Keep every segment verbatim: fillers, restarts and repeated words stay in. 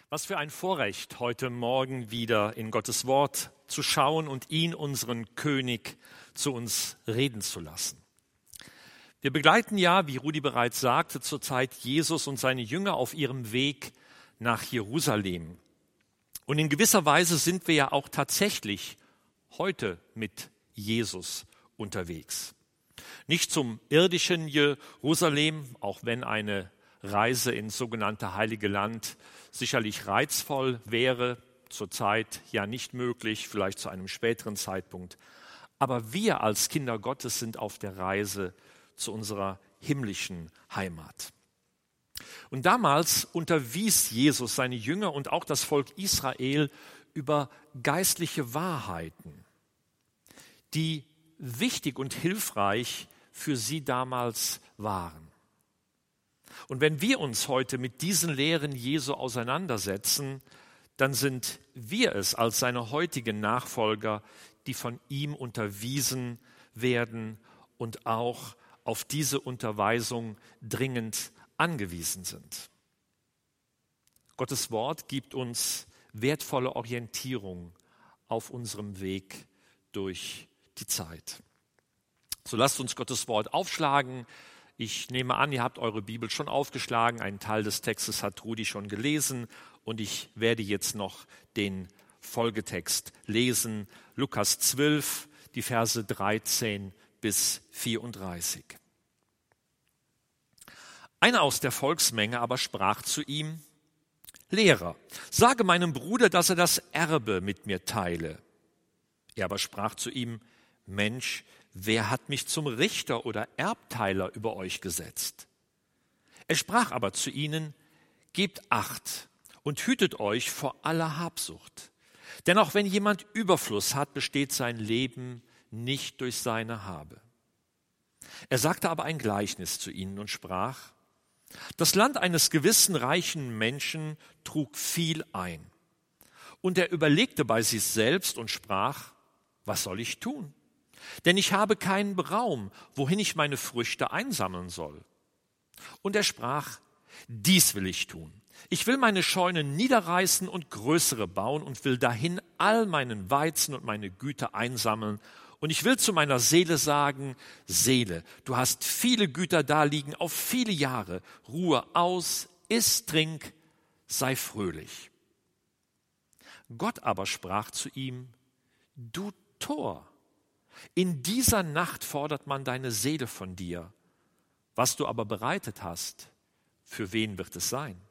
Was für ein Vorrecht, heute Morgen wieder in Gottes Wort zu schauen und ihn, unseren König, zu uns reden zu lassen. Wir begleiten ja, wie Rudi bereits sagte, zurzeit Jesus und seine Jünger auf ihrem Weg nach Jerusalem. Und in gewisser Weise sind wir ja auch tatsächlich heute mit Jesus unterwegs. Nicht zum irdischen Jerusalem, auch wenn eine Reise ins sogenannte Heilige Land sicherlich reizvoll wäre, zurzeit ja nicht möglich, vielleicht zu einem späteren Zeitpunkt. Aber wir als Kinder Gottes sind auf der Reise zu unserer himmlischen Heimat. Und damals unterwies Jesus seine Jünger und auch das Volk Israel über geistliche Wahrheiten, die wichtig und hilfreich für sie damals waren. Und wenn wir uns heute mit diesen Lehren Jesu auseinandersetzen, dann sind wir es als seine heutigen Nachfolger, die von ihm unterwiesen werden und auch auf diese Unterweisung dringend angewiesen sind. Gottes Wort gibt uns wertvolle Orientierung auf unserem Weg durch die Zeit. So lasst uns Gottes Wort aufschlagen. Ich nehme an, ihr habt eure Bibel schon aufgeschlagen. Einen Teil des Textes hat Rudi schon gelesen und ich werde jetzt noch den Folgetext lesen. Lukas zwölf, die Verse dreizehn bis vierunddreißig. Einer aus der Volksmenge aber sprach zu ihm: Lehrer, sage meinem Bruder, dass er das Erbe mit mir teile. Er aber sprach zu ihm: Mensch, wer hat mich zum Richter oder Erbteiler über euch gesetzt? Er sprach aber zu ihnen: Gebt Acht und hütet euch vor aller Habsucht. Denn auch wenn jemand Überfluss hat, besteht sein Leben nicht durch seine Habe. Er sagte aber ein Gleichnis zu ihnen und sprach: Das Land eines gewissen reichen Menschen trug viel ein. Und er überlegte bei sich selbst und sprach: Was soll ich tun? Denn ich habe keinen Raum, wohin ich meine Früchte einsammeln soll. Und er sprach: Dies will ich tun. Ich will meine Scheune niederreißen und größere bauen und will dahin all meinen Weizen und meine Güter einsammeln. Und ich will zu meiner Seele sagen: Seele, du hast viele Güter daliegen auf viele Jahre. Ruhe aus, iss, trink, sei fröhlich. Gott aber sprach zu ihm: Du Tor, in dieser Nacht fordert man deine Seele von dir. Was du aber bereitet hast, für wen wird es sein?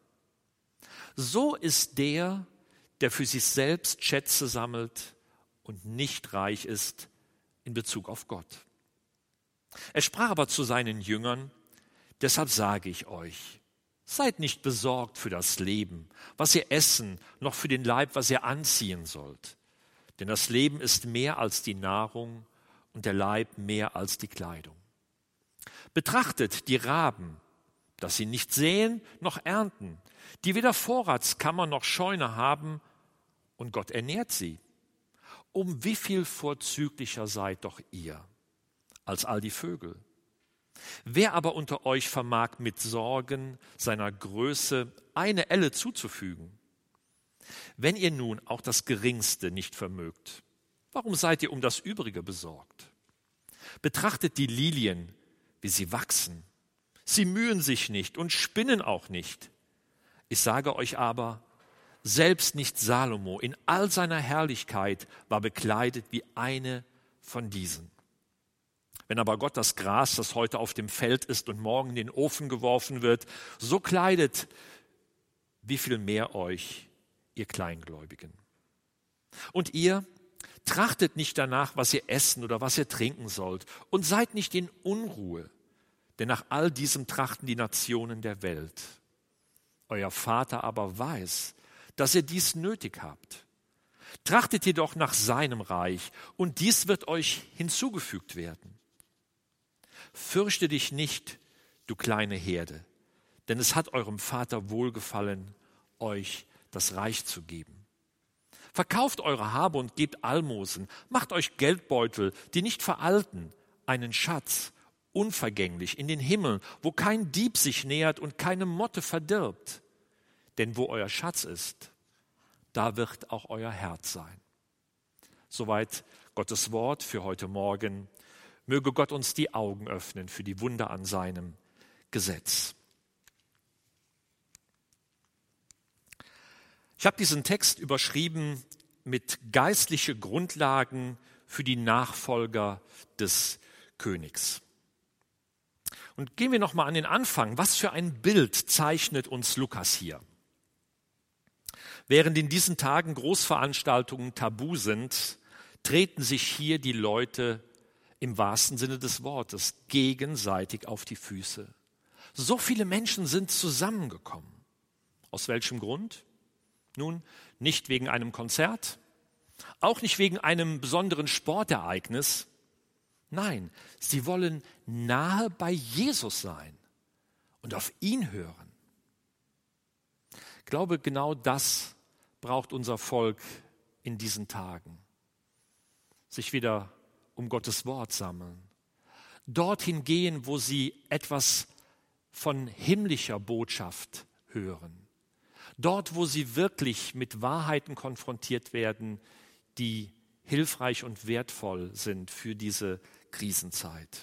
So ist der, der für sich selbst Schätze sammelt und nicht reich ist in Bezug auf Gott. Er sprach aber zu seinen Jüngern: Deshalb sage ich euch, seid nicht besorgt für das Leben, was ihr essen, noch für den Leib, was ihr anziehen sollt. Denn das Leben ist mehr als die Nahrung und der Leib mehr als die Kleidung. Betrachtet die Raben, dass sie nicht säen noch ernten, die weder Vorratskammer noch Scheune haben, und Gott ernährt sie. Um wie viel vorzüglicher seid doch ihr als all die Vögel. Wer aber unter euch vermag mit Sorgen seiner Größe eine Elle zuzufügen? Wenn ihr nun auch das Geringste nicht vermögt, warum seid ihr um das Übrige besorgt? Betrachtet die Lilien, wie sie wachsen. Sie mühen sich nicht und spinnen auch nicht. Ich sage euch aber, selbst nicht Salomo in all seiner Herrlichkeit war bekleidet wie eine von diesen. Wenn aber Gott das Gras, das heute auf dem Feld ist und morgen in den Ofen geworfen wird, so kleidet, wie viel mehr euch, ihr Kleingläubigen. Und ihr trachtet nicht danach, was ihr essen oder was ihr trinken sollt, und seid nicht in Unruhe, denn nach all diesem trachten die Nationen der Welt. Euer Vater aber weiß, dass ihr dies nötig habt. Trachtet jedoch nach seinem Reich, und dies wird euch hinzugefügt werden. Fürchte dich nicht, du kleine Herde, denn es hat eurem Vater wohlgefallen, euch das Reich zu geben. Verkauft eure Habe und gebt Almosen, macht euch Geldbeutel, die nicht veralten, einen Schatz, unvergänglich in den Himmel, wo kein Dieb sich nähert und keine Motte verdirbt. Denn wo euer Schatz ist, da wird auch euer Herz sein. Soweit Gottes Wort für heute Morgen. Möge Gott uns die Augen öffnen für die Wunder an seinem Gesetz. Ich habe diesen Text überschrieben mit geistliche Grundlagen für die Nachfolger des Königs. Und gehen wir noch mal an den Anfang. Was für ein Bild zeichnet uns Lukas hier? Während in diesen Tagen Großveranstaltungen tabu sind, treten sich hier die Leute im wahrsten Sinne des Wortes gegenseitig auf die Füße. So viele Menschen sind zusammengekommen. Aus welchem Grund? Nun, nicht wegen einem Konzert, auch nicht wegen einem besonderen Sportereignis. Nein, sie wollen nahe bei Jesus sein und auf ihn hören. Ich glaube, genau das braucht unser Volk in diesen Tagen. Sich wieder um Gottes Wort sammeln. Dorthin gehen, wo sie etwas von himmlischer Botschaft hören. Dort, wo sie wirklich mit Wahrheiten konfrontiert werden, die hilfreich und wertvoll sind für diese Krisenzeit.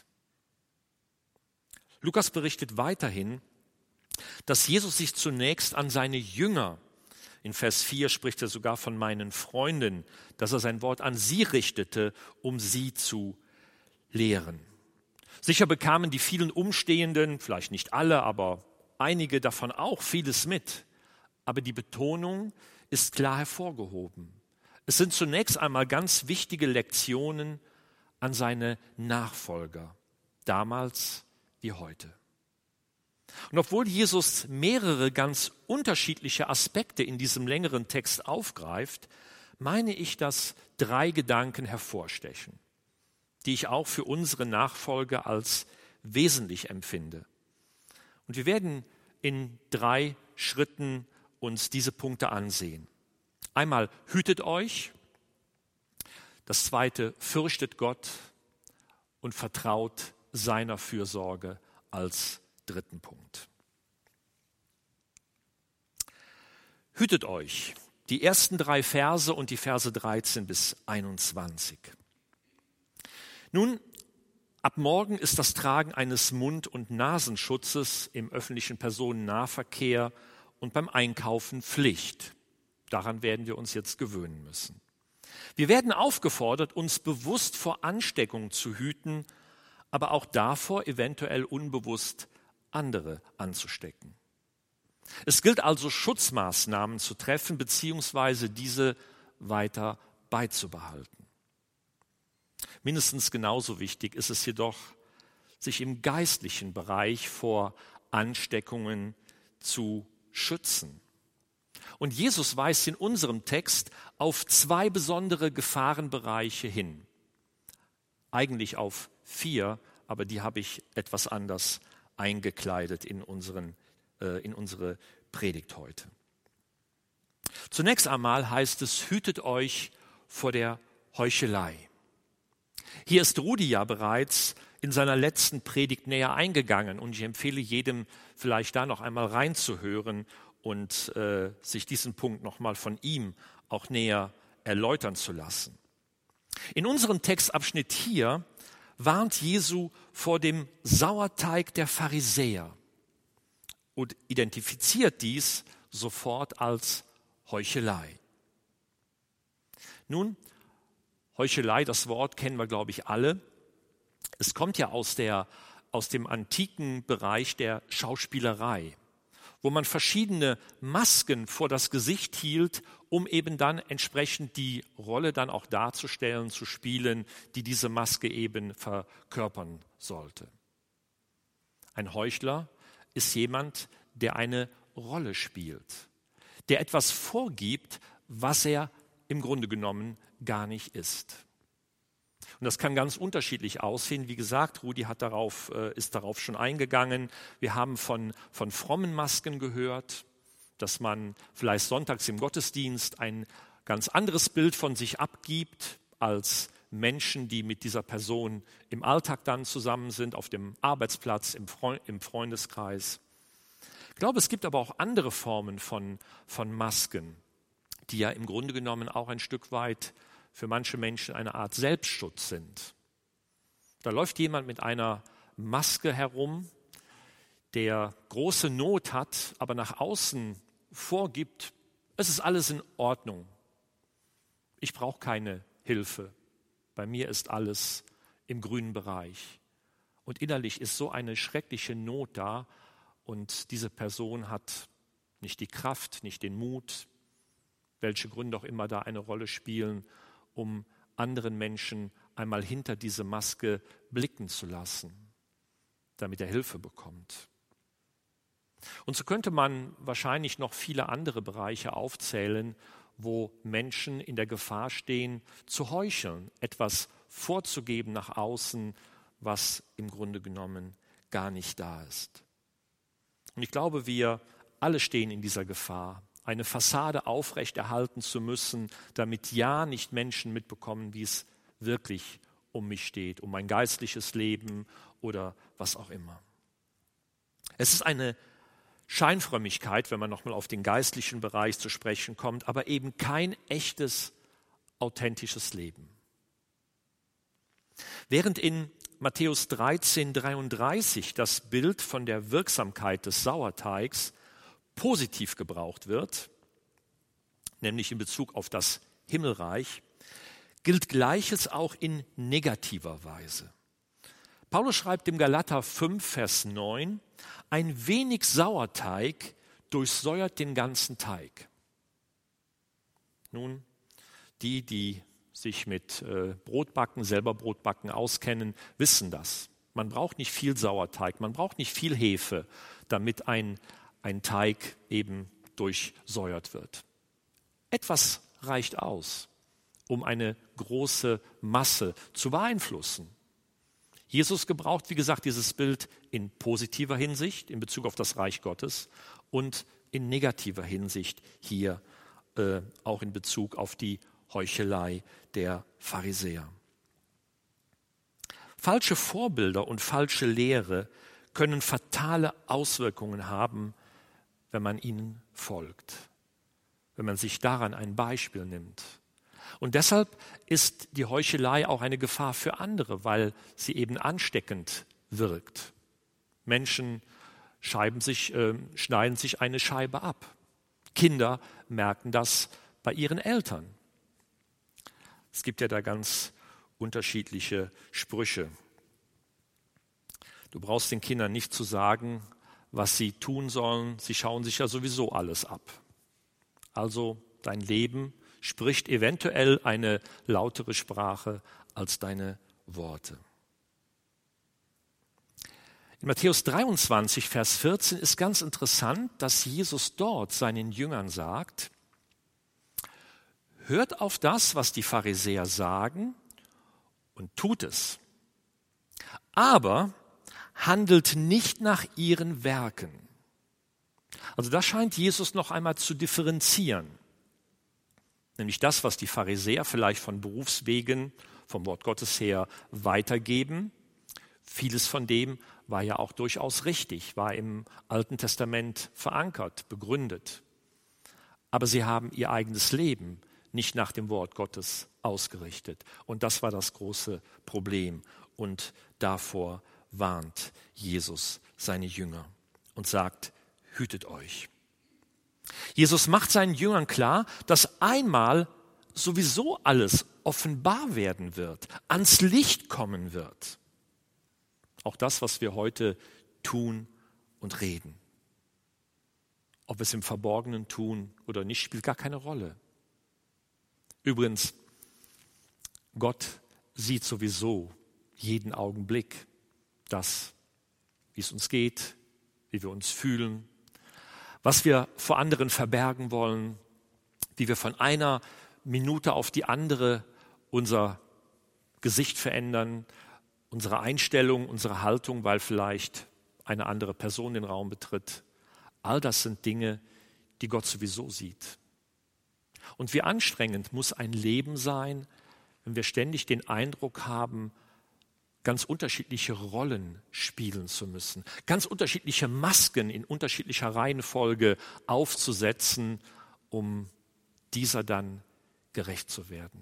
Lukas berichtet weiterhin, dass Jesus sich zunächst an seine Jünger, in Vers vier spricht er sogar von meinen Freunden, dass er sein Wort an sie richtete, um sie zu lehren. Sicher bekamen die vielen Umstehenden, vielleicht nicht alle, aber einige davon auch vieles mit. Aber die Betonung ist klar hervorgehoben. Es sind zunächst einmal ganz wichtige Lektionen an seine Nachfolger, damals wie heute. Und obwohl Jesus mehrere ganz unterschiedliche Aspekte in diesem längeren Text aufgreift, meine ich, dass drei Gedanken hervorstechen, die ich auch für unsere Nachfolge als wesentlich empfinde. Und wir werden in drei Schritten uns diese Punkte ansehen. Einmal hütet euch, das zweite fürchtet Gott und vertraut seiner Fürsorge als dritten Punkt. Hütet euch, die ersten drei Verse und die Verse dreizehn bis einundzwanzig. Nun, ab morgen ist das Tragen eines Mund- und Nasenschutzes im öffentlichen Personennahverkehr und beim Einkaufen Pflicht. Daran werden wir uns jetzt gewöhnen müssen. Wir werden aufgefordert, uns bewusst vor Ansteckung zu hüten, aber auch davor, eventuell unbewusst andere anzustecken. Es gilt also, Schutzmaßnahmen zu treffen, beziehungsweise diese weiter beizubehalten. Mindestens genauso wichtig ist es jedoch, sich im geistlichen Bereich vor Ansteckungen zu schützen. Und Jesus weist in unserem Text auf zwei besondere Gefahrenbereiche hin. Eigentlich auf vier, aber die habe ich etwas anders eingekleidet in, unseren, äh, in unsere Predigt heute. Zunächst einmal heißt es, hütet euch vor der Heuchelei. Hier ist Rudi ja bereits in seiner letzten Predigt näher eingegangen und ich empfehle jedem, vielleicht da noch einmal reinzuhören und äh, sich diesen Punkt noch mal von ihm auch näher erläutern zu lassen. In unserem Textabschnitt hier warnt Jesu vor dem Sauerteig der Pharisäer und identifiziert dies sofort als Heuchelei. Nun, Heuchelei, das Wort kennen wir, glaube ich, alle. Es kommt ja aus, der, aus dem antiken Bereich der Schauspielerei, wo man verschiedene Masken vor das Gesicht hielt, um eben dann entsprechend die Rolle dann auch darzustellen, zu spielen, die diese Maske eben verkörpern sollte. Ein Heuchler ist jemand, der eine Rolle spielt, der etwas vorgibt, was er im Grunde genommen gar nicht ist. Und das kann ganz unterschiedlich aussehen. Wie gesagt, Rudi hat darauf, äh, ist darauf schon eingegangen. Wir haben von, von frommen Masken gehört, dass man vielleicht sonntags im Gottesdienst ein ganz anderes Bild von sich abgibt als Menschen, die mit dieser Person im Alltag dann zusammen sind, auf dem Arbeitsplatz, im, Freund, im Freundeskreis. Ich glaube, es gibt aber auch andere Formen von, von Masken, die ja im Grunde genommen auch ein Stück weit für manche Menschen eine Art Selbstschutz sind. Da läuft jemand mit einer Maske herum, der große Not hat, aber nach außen vorgibt, es ist alles in Ordnung. Ich brauche keine Hilfe. Bei mir ist alles im grünen Bereich. Und innerlich ist so eine schreckliche Not da und diese Person hat nicht die Kraft, nicht den Mut, welche Gründe auch immer da eine Rolle spielen, um anderen Menschen einmal hinter diese Maske blicken zu lassen, damit er Hilfe bekommt. Und so könnte man wahrscheinlich noch viele andere Bereiche aufzählen, wo Menschen in der Gefahr stehen, zu heucheln, etwas vorzugeben nach außen, was im Grunde genommen gar nicht da ist. Und ich glaube, wir alle stehen in dieser Gefahr, eine Fassade aufrechterhalten zu müssen, damit ja nicht Menschen mitbekommen, wie es wirklich um mich steht, um mein geistliches Leben oder was auch immer. Es ist eine Scheinfrömmigkeit, wenn man nochmal auf den geistlichen Bereich zu sprechen kommt, aber eben kein echtes, authentisches Leben. Während in Matthäus dreizehn dreiunddreißig das Bild von der Wirksamkeit des Sauerteigs positiv gebraucht wird, nämlich in Bezug auf das Himmelreich, gilt Gleiches auch in negativer Weise. Paulus schreibt im Galater fünf, Vers neun, ein wenig Sauerteig durchsäuert den ganzen Teig. Nun, die, die sich mit äh, Brotbacken, selber Brotbacken auskennen, wissen das. Man braucht nicht viel Sauerteig, man braucht nicht viel Hefe, damit ein, ein Teig eben durchsäuert wird. Etwas reicht aus, um eine große Masse zu beeinflussen. Jesus gebraucht, wie gesagt, dieses Bild in positiver Hinsicht in Bezug auf das Reich Gottes und in negativer Hinsicht hier äh, auch in Bezug auf die Heuchelei der Pharisäer. Falsche Vorbilder und falsche Lehre können fatale Auswirkungen haben, wenn man ihnen folgt, wenn man sich daran ein Beispiel nimmt. Und deshalb ist die Heuchelei auch eine Gefahr für andere, weil sie eben ansteckend wirkt. Menschen scheiben sich, äh, schneiden sich eine Scheibe ab. Kinder merken das bei ihren Eltern. Es gibt ja da ganz unterschiedliche Sprüche. Du brauchst den Kindern nicht zu sagen, was sie tun sollen. Sie schauen sich ja sowieso alles ab. Also dein Leben spricht eventuell eine lautere Sprache als deine Worte. In Matthäus dreiundzwanzig, Vers vierzehn ist ganz interessant, dass Jesus dort seinen Jüngern sagt, hört auf das, was die Pharisäer sagen und tut es. Aber handelt nicht nach ihren Werken. Also da scheint Jesus noch einmal zu differenzieren. Nämlich das, was die Pharisäer vielleicht von Berufswegen, vom Wort Gottes her weitergeben. Vieles von dem war ja auch durchaus richtig, war im Alten Testament verankert, begründet. Aber sie haben ihr eigenes Leben nicht nach dem Wort Gottes ausgerichtet. Und das war das große Problem. Und davor warnt Jesus seine Jünger und sagt, hütet euch. Jesus macht seinen Jüngern klar, dass einmal sowieso alles offenbar werden wird, ans Licht kommen wird. Auch das, was wir heute tun und reden. Ob wir es im Verborgenen tun oder nicht, spielt gar keine Rolle. Übrigens, Gott sieht sowieso jeden Augenblick das, wie es uns geht, wie wir uns fühlen, was wir vor anderen verbergen wollen, wie wir von einer Minute auf die andere unser Gesicht verändern, unsere Einstellung, unsere Haltung, weil vielleicht eine andere Person den Raum betritt. All das sind Dinge, die Gott sowieso sieht. Und wie anstrengend muss ein Leben sein, wenn wir ständig den Eindruck haben, ganz unterschiedliche Rollen spielen zu müssen, ganz unterschiedliche Masken in unterschiedlicher Reihenfolge aufzusetzen, um dieser dann gerecht zu werden.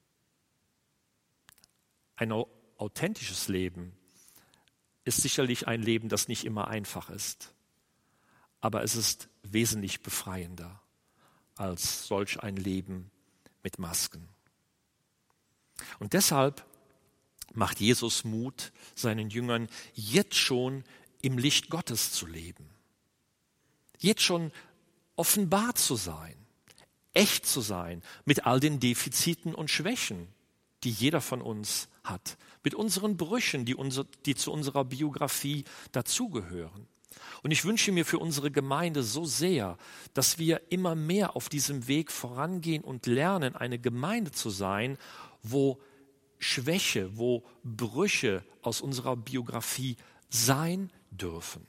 Ein authentisches Leben ist sicherlich ein Leben, das nicht immer einfach ist, aber es ist wesentlich befreiender als solch ein Leben mit Masken. Und deshalb macht Jesus Mut, seinen Jüngern jetzt schon im Licht Gottes zu leben, jetzt schon offenbar zu sein, echt zu sein, mit all den Defiziten und Schwächen, die jeder von uns hat, mit unseren Brüchen, die, unser, die zu unserer Biografie dazugehören. Und ich wünsche mir für unsere Gemeinde so sehr, dass wir immer mehr auf diesem Weg vorangehen und lernen, eine Gemeinde zu sein, wo Schwäche, wo Brüche aus unserer Biografie sein dürfen.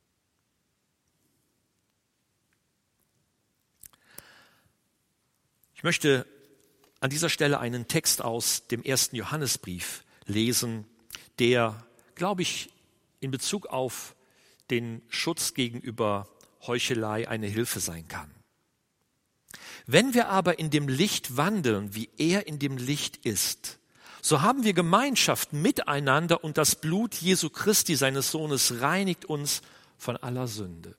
Ich möchte an dieser Stelle einen Text aus dem ersten Johannesbrief lesen, der, glaube ich, in Bezug auf den Schutz gegenüber Heuchelei eine Hilfe sein kann. Wenn wir aber in dem Licht wandeln, wie er in dem Licht ist, so haben wir Gemeinschaft miteinander und das Blut Jesu Christi, seines Sohnes, reinigt uns von aller Sünde.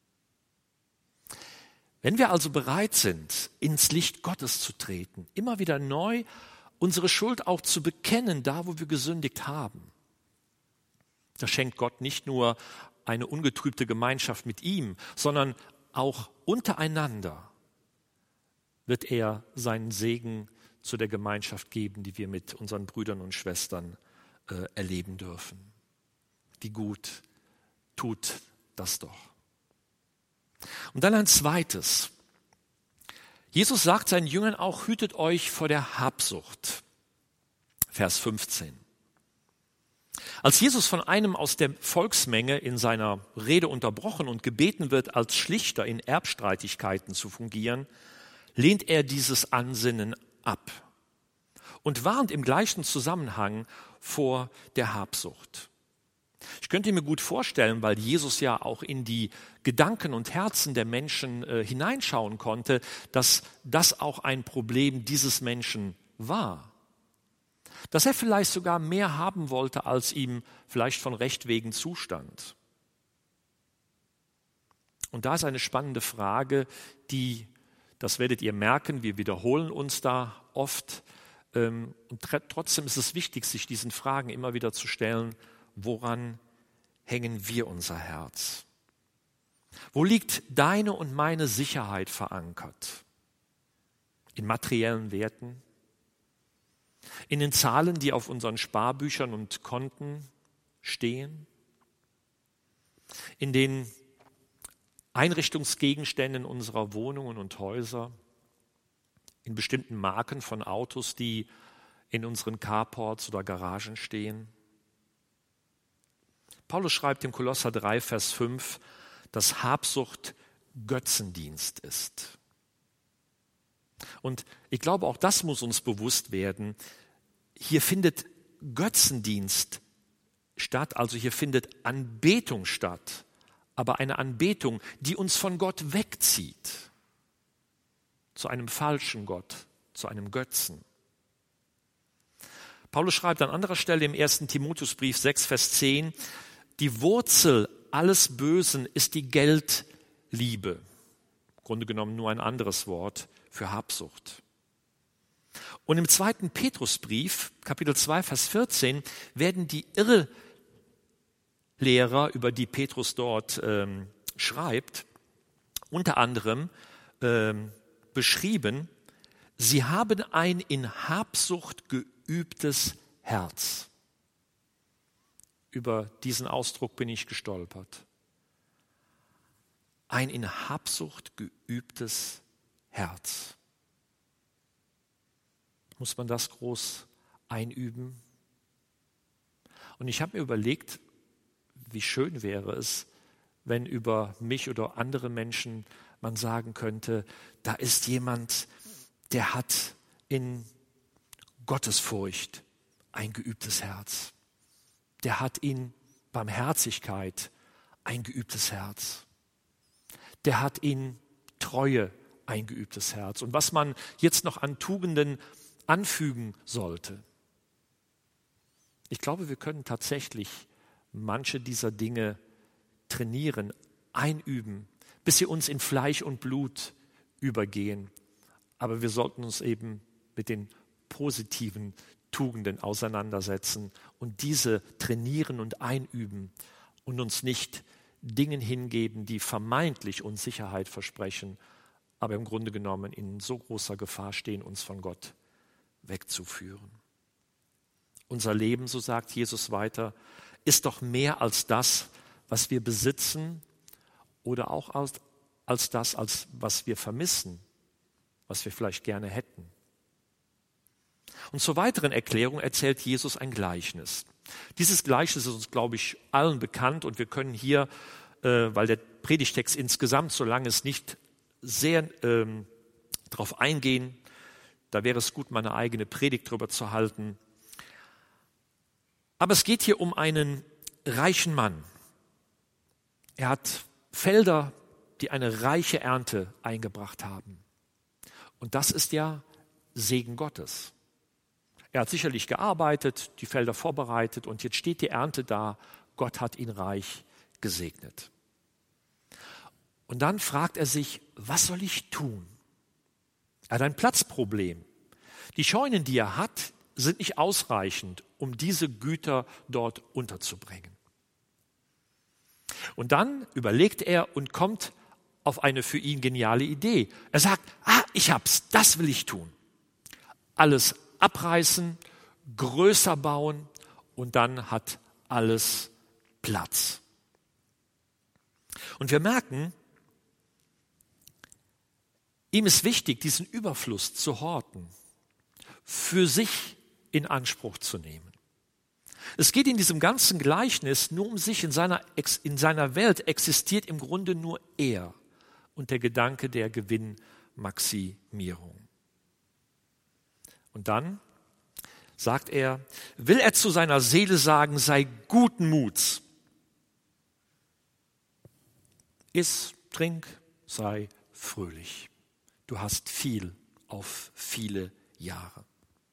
Wenn wir also bereit sind, ins Licht Gottes zu treten, immer wieder neu unsere Schuld auch zu bekennen, da wo wir gesündigt haben, da schenkt Gott nicht nur eine ungetrübte Gemeinschaft mit ihm, sondern auch untereinander wird er seinen Segen zu der Gemeinschaft geben, die wir mit unseren Brüdern und Schwestern äh, erleben dürfen. Wie gut tut das doch. Und dann ein zweites. Jesus sagt seinen Jüngern auch, hütet euch vor der Habsucht. Vers fünfzehn. Als Jesus von einem aus der Volksmenge in seiner Rede unterbrochen und gebeten wird, als Schlichter in Erbstreitigkeiten zu fungieren, lehnt er dieses Ansinnen ab und warnt im gleichen Zusammenhang vor der Habsucht. Ich könnte mir gut vorstellen, weil Jesus ja auch in die Gedanken und Herzen der Menschen äh, hineinschauen konnte, dass das auch ein Problem dieses Menschen war. Dass er vielleicht sogar mehr haben wollte, als ihm vielleicht von Recht wegen zustand. Und da ist eine spannende Frage, die, das werdet ihr merken, wir wiederholen uns da oft. Ähm, und trotzdem ist es wichtig, sich diesen Fragen immer wieder zu stellen, woran hängen wir unser Herz? Wo liegt deine und meine Sicherheit verankert? In materiellen Werten? In den Zahlen, die auf unseren Sparbüchern und Konten stehen? In den Einrichtungsgegenständen unserer Wohnungen und Häuser? In bestimmten Marken von Autos, die in unseren Carports oder Garagen stehen? Paulus schreibt im Kolosser drei, Vers fünf, dass Habsucht Götzendienst ist. Und ich glaube, auch das muss uns bewusst werden. Hier findet Götzendienst statt, also hier findet Anbetung statt, aber eine Anbetung, die uns von Gott wegzieht, zu einem falschen Gott, zu einem Götzen. Paulus schreibt an anderer Stelle im ersten Timotheusbrief sechs, Vers zehn, die Wurzel alles Bösen ist die Geldliebe. Im Grunde genommen nur ein anderes Wort für Habsucht. Und im zweiten Petrusbrief, Kapitel zwei, Vers vierzehn, werden die Irrlehrer, über die Petrus dort ähm, schreibt, unter anderem ähm, beschrieben, sie haben ein in Habsucht geübtes Herz. Über diesen Ausdruck bin ich gestolpert. Ein in Habsucht geübtes Herz. Muss man das groß einüben? Und ich habe mir überlegt, wie schön wäre es, wenn über mich oder andere Menschen man sagen könnte, da ist jemand, der hat in Gottesfurcht ein geübtes Herz. der hat in Barmherzigkeit ein geübtes Herz. Der hat in Treue ein geübtes Herz. Und was man jetzt noch an Tugenden anfügen sollte. Ich glaube, wir können tatsächlich manche dieser Dinge trainieren, einüben, bis sie uns in Fleisch und Blut übergehen. Aber wir sollten uns eben mit den positiven Tugenden auseinandersetzen und diese trainieren und einüben und uns nicht Dingen hingeben, die vermeintlich uns Sicherheit versprechen, aber im Grunde genommen in so großer Gefahr stehen, uns von Gott wegzuführen. Unser Leben, so sagt Jesus weiter, ist doch mehr als das, was wir besitzen oder auch als, als das, als was wir vermissen, was wir vielleicht gerne hätten. Und zur weiteren Erklärung erzählt Jesus ein Gleichnis. Dieses Gleichnis ist uns, glaube ich, allen bekannt und wir können hier, äh, weil der Predigtext insgesamt so lang ist, nicht sehr ähm, darauf eingehen. Da wäre es gut, meine eigene Predigt drüber zu halten. Aber es geht hier um einen reichen Mann. Er hat Felder, die eine reiche Ernte eingebracht haben. Und das ist ja Segen Gottes. Er hat sicherlich gearbeitet, die Felder vorbereitet und jetzt steht die Ernte da. Gott hat ihn reich gesegnet. Und dann fragt er sich, was soll ich tun? Er hat ein Platzproblem. Die Scheunen, die er hat, sind nicht ausreichend, um diese Güter dort unterzubringen. Und dann überlegt er und kommt auf eine für ihn geniale Idee. Er sagt, ah, ich hab's, das will ich tun. Alles abreißen, größer bauen und dann hat alles Platz. Und wir merken, ihm ist wichtig, diesen Überfluss zu horten, für sich in Anspruch zu nehmen. Es geht in diesem ganzen Gleichnis nur um sich. In seiner, in seiner Welt existiert im Grunde nur er und der Gedanke der Gewinnmaximierung. Und dann sagt er, will er zu seiner Seele sagen, sei guten Muts. Iss, trink, sei fröhlich. Du hast viel auf viele Jahre.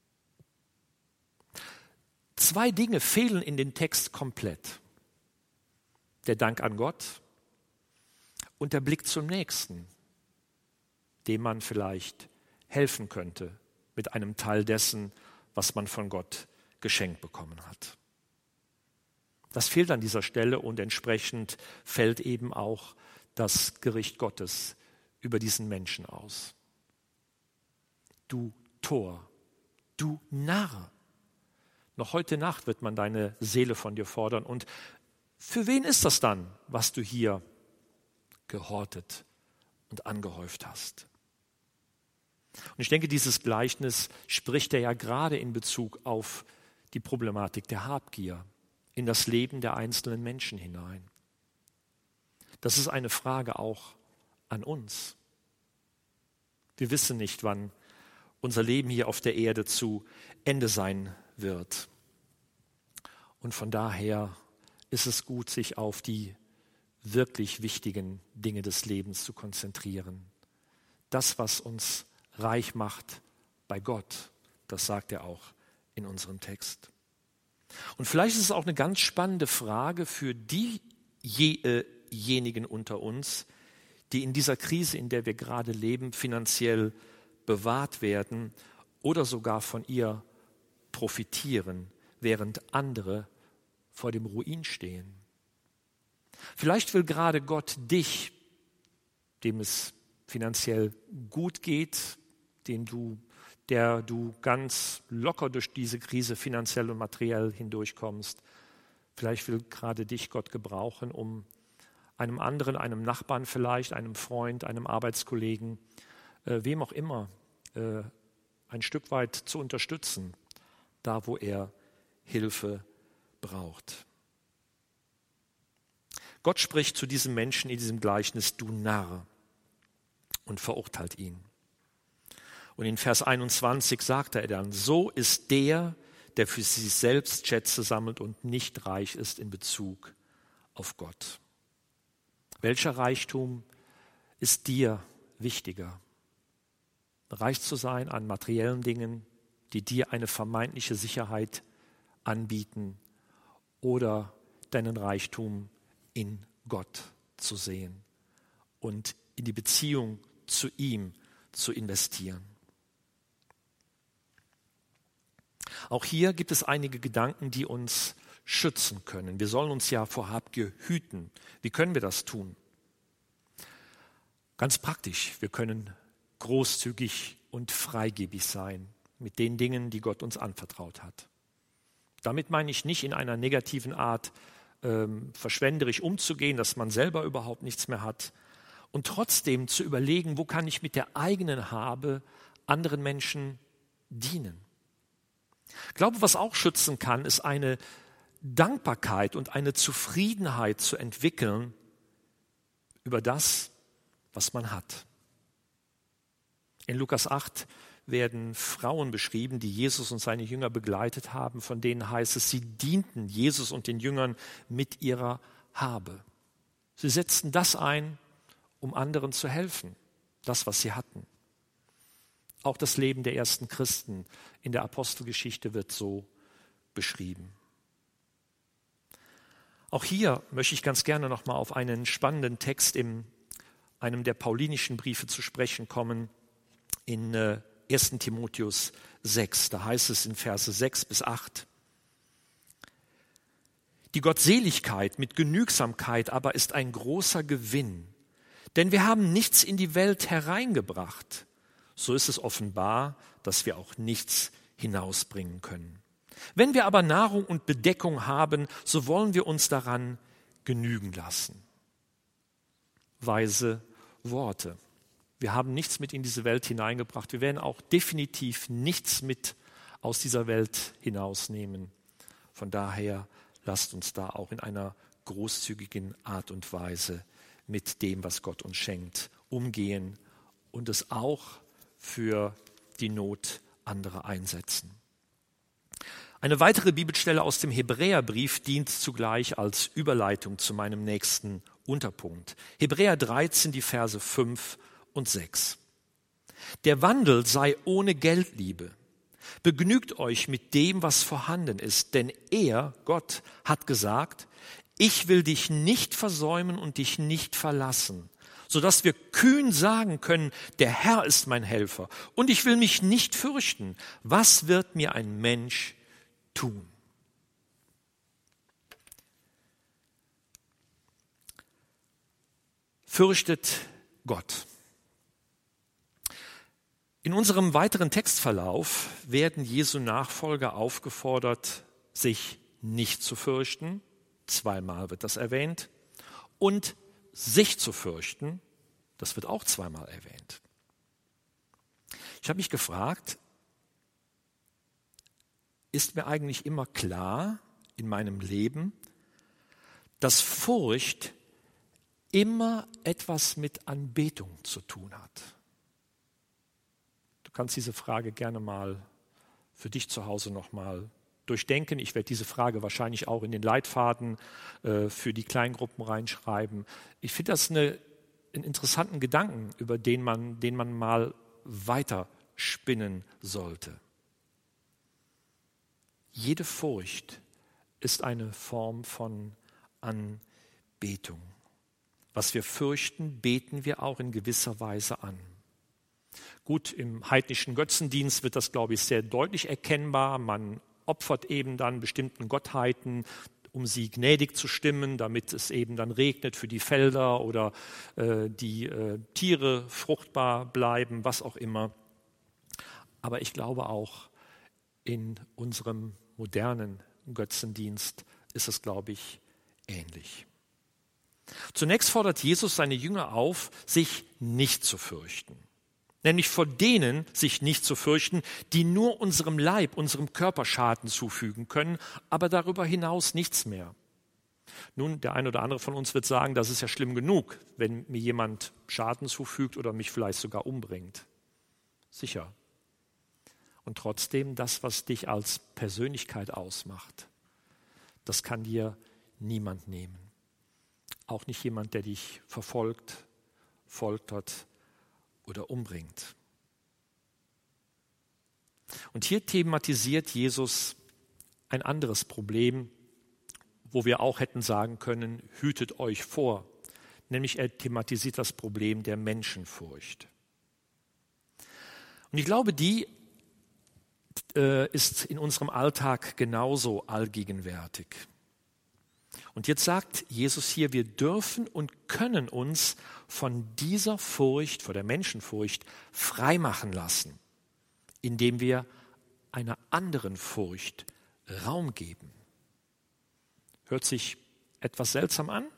Zwei Dinge fehlen in dem Text komplett. Der Dank an Gott und der Blick zum Nächsten, dem man vielleicht helfen könnte mit einem Teil dessen, was man von Gott geschenkt bekommen hat. Das fehlt an dieser Stelle und entsprechend fällt eben auch das Gericht Gottes über diesen Menschen aus. Du Tor, du Narr. Noch heute Nacht wird man deine Seele von dir fordern. Und für wen ist das dann, was du hier gehortet und angehäuft hast? Und ich denke, dieses Gleichnis spricht er ja gerade in Bezug auf die Problematik der Habgier in das Leben der einzelnen Menschen hinein. Das ist eine Frage auch an uns. Wir wissen nicht, wann unser Leben hier auf der Erde zu Ende sein wird. Und von daher ist es gut, sich auf die wirklich wichtigen Dinge des Lebens zu konzentrieren. Das, was uns reich macht bei Gott, das sagt er auch in unserem Text. Und vielleicht ist es auch eine ganz spannende Frage für diejenigen unter uns, die in dieser Krise, in der wir gerade leben, finanziell bewahrt werden oder sogar von ihr profitieren, während andere vor dem Ruin stehen. Vielleicht will gerade Gott dich, dem es finanziell gut geht, dem du, der du ganz locker durch diese Krise finanziell und materiell hindurchkommst, vielleicht will gerade dich Gott gebrauchen, um einem anderen, einem Nachbarn vielleicht, einem Freund, einem Arbeitskollegen, äh, wem auch immer, äh, ein Stück weit zu unterstützen, da wo er Hilfe braucht. Gott spricht zu diesem Menschen in diesem Gleichnis, du Narr, und verurteilt ihn. Und in Vers einundzwanzig sagt er dann, so ist der, der für sich selbst Schätze sammelt und nicht reich ist in Bezug auf Gott. Welcher Reichtum ist dir wichtiger? Reich zu sein an materiellen Dingen, die dir eine vermeintliche Sicherheit anbieten, oder deinen Reichtum in Gott zu sehen und in die Beziehung zu ihm zu investieren. Auch hier gibt es einige Gedanken, die uns schützen können. Wir sollen uns ja vor Habgier hüten. Wie können wir das tun? Ganz praktisch, wir können großzügig und freigebig sein mit den Dingen, die Gott uns anvertraut hat. Damit meine ich nicht in einer negativen Art ähm, verschwenderisch umzugehen, dass man selber überhaupt nichts mehr hat, und trotzdem zu überlegen, wo kann ich mit der eigenen Habe anderen Menschen dienen. Ich glaube, was auch schützen kann, ist eine Dankbarkeit und eine Zufriedenheit zu entwickeln über das, was man hat. In Lukas acht werden Frauen beschrieben, die Jesus und seine Jünger begleitet haben, von denen heißt es, sie dienten Jesus und den Jüngern mit ihrer Habe. Sie setzten das ein, um anderen zu helfen, das, was sie hatten. Auch das Leben der ersten Christen in der Apostelgeschichte wird so beschrieben. Auch hier möchte ich ganz gerne noch mal auf einen spannenden Text in einem der paulinischen Briefe zu sprechen kommen, in äh, ersten Timotheus sechs. Da heißt es in Verse sechs bis acht: Die Gottseligkeit mit Genügsamkeit aber ist ein großer Gewinn, denn wir haben nichts in die Welt hereingebracht. So ist es offenbar, dass wir auch nichts hinausbringen können. Wenn wir aber Nahrung und Bedeckung haben, so wollen wir uns daran genügen lassen. Weise Worte. Wir haben nichts mit in diese Welt hineingebracht. Wir werden auch definitiv nichts mit aus dieser Welt hinausnehmen. Von daher lasst uns da auch in einer großzügigen Art und Weise mit dem, was Gott uns schenkt, umgehen und es auch für die Not anderer einsetzen. Eine weitere Bibelstelle aus dem Hebräerbrief dient zugleich als Überleitung zu meinem nächsten Unterpunkt. Hebräer dreizehn, die Verse fünf und sechs. Der Wandel sei ohne Geldliebe. Begnügt euch mit dem, was vorhanden ist, denn er, Gott, hat gesagt, ich will dich nicht versäumen und dich nicht verlassen, sodass wir kühn sagen können, der Herr ist mein Helfer und ich will mich nicht fürchten. Was wird mir ein Mensch tun? Fürchtet Gott. In unserem weiteren Textverlauf werden Jesu Nachfolger aufgefordert, sich nicht zu fürchten. Zweimal wird das erwähnt. Und sich zu fürchten, das wird auch zweimal erwähnt. Ich habe mich gefragt, ist mir eigentlich immer klar in meinem Leben, dass Furcht immer etwas mit Anbetung zu tun hat? Du kannst diese Frage gerne mal für dich zu Hause nochmal durchdenken. Ich werde diese Frage wahrscheinlich auch in den Leitfaden äh, für die Kleingruppen reinschreiben. Ich finde das eine, einen interessanten Gedanken, über den man, den man mal weiter spinnen sollte. Jede Furcht ist eine Form von Anbetung. Was wir fürchten, beten wir auch in gewisser Weise an. Gut, im heidnischen Götzendienst wird das, glaube ich, sehr deutlich erkennbar. Man opfert eben dann bestimmten Gottheiten, um sie gnädig zu stimmen, damit es eben dann regnet für die Felder oder äh, die äh, Tiere fruchtbar bleiben, was auch immer. Aber ich glaube auch in unserem modernen Götzendienst ist es, glaube ich, ähnlich. Zunächst fordert Jesus seine Jünger auf, sich nicht zu fürchten. Nämlich vor denen sich nicht zu fürchten, die nur unserem Leib, unserem Körper Schaden zufügen können, aber darüber hinaus nichts mehr. Nun, der eine oder andere von uns wird sagen, das ist ja schlimm genug, wenn mir jemand Schaden zufügt oder mich vielleicht sogar umbringt. Sicher. Und trotzdem, das, was dich als Persönlichkeit ausmacht, das kann dir niemand nehmen. Auch nicht jemand, der dich verfolgt, foltert oder umbringt. Und hier thematisiert Jesus ein anderes Problem, wo wir auch hätten sagen können, hütet euch vor. Nämlich er thematisiert das Problem der Menschenfurcht. Und ich glaube, die äh, ist in unserem Alltag genauso allgegenwärtig. Und jetzt sagt Jesus hier, wir dürfen und können uns von dieser Furcht, vor der Menschenfurcht, freimachen lassen, indem wir einer anderen Furcht Raum geben. Hört sich etwas seltsam an?